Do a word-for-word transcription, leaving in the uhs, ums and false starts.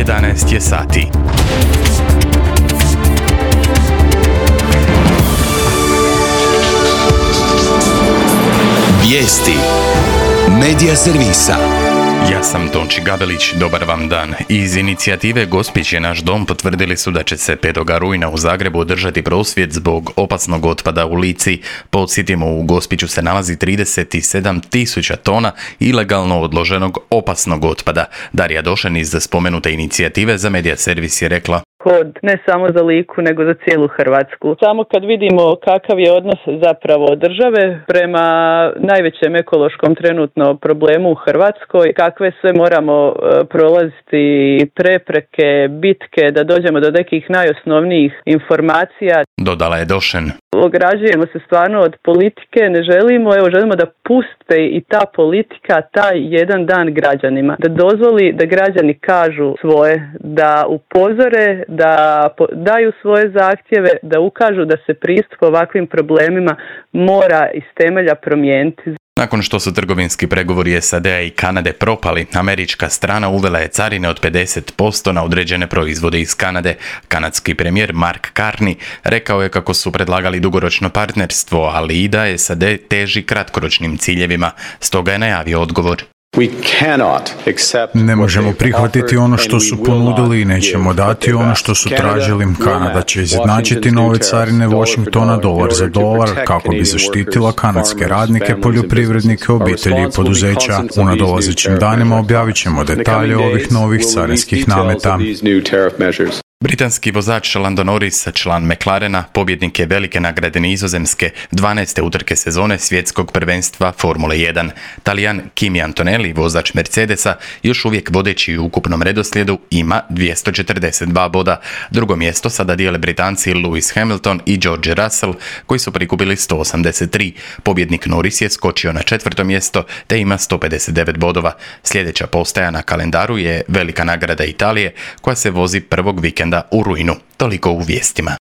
jedanaest je sati. Vijesti Medija servisa. Ja sam Tonči Gabelić, dobar vam dan. Iz inicijative Gospić je naš dom potvrdili su da će se petoga rujna u Zagrebu održati prosvjed zbog opasnog otpada u Lici. Podsjetimo, u Gospiću se nalazi trideset sedam tisuća tona ilegalno odloženog opasnog otpada. Darija Došen iz spomenute inicijative za Medija servis je rekla: Hod ne samo za Liku, nego za cijelu Hrvatsku. Samo kad vidimo kakav je odnos zapravo države prema najvećem ekološkom trenutno problemu u Hrvatskoj, kakve sve moramo prolaziti prepreke, bitke da dođemo do nekih najosnovnijih informacija. Dodala je Došen. Ograđujemo se stvarno od politike, ne želimo, evo želimo da puste i ta politika taj jedan dan građanima, da dozvoli da građani kažu svoje, da upozore, da daju svoje zahtjeve, da ukažu da se pristup ovakvim problemima mora iz temelja promijeniti. Nakon što su trgovinski pregovori S A D-a i Kanade propali, američka strana uvela je carine od pedeset posto na određene proizvode iz Kanade. Kanadski premijer Mark Carney rekao je kako su predlagali dugoročno partnerstvo, ali i da S A D teži kratkoročnim ciljevima. Stoga je najavio odgovor. Ne možemo prihvatiti ono što su ponudili i nećemo dati ono što su tražili. Kanada će izjednačiti nove carine Washingtona dolar za dolar kako bi zaštitila kanadske radnike, poljoprivrednike, obitelji i poduzeća. U nadolazećim danima objavit ćemo detalje ovih novih carinskih nameta. Britanski vozač Lando Norris, član McLarena, pobjednik je velike nagrade Nizozemske, dvanaeste utrke sezone svjetskog prvenstva Formule jedan. Talijan Kimi Antonelli, vozač Mercedesa, još uvijek vodeći u ukupnom redoslijedu, ima dvjesto četrdeset dva boda. Drugo mjesto sada dijele Britanci Lewis Hamilton i George Russell, koji su prikupili sto osamdeset tri. Pobjednik Norris je skočio na četvrto mjesto te ima sto pedeset devet bodova. Sljedeća postaja na kalendaru je velika nagrada Italije, koja se vozi prvog vikenda u rujnu. Toliko u vijestima.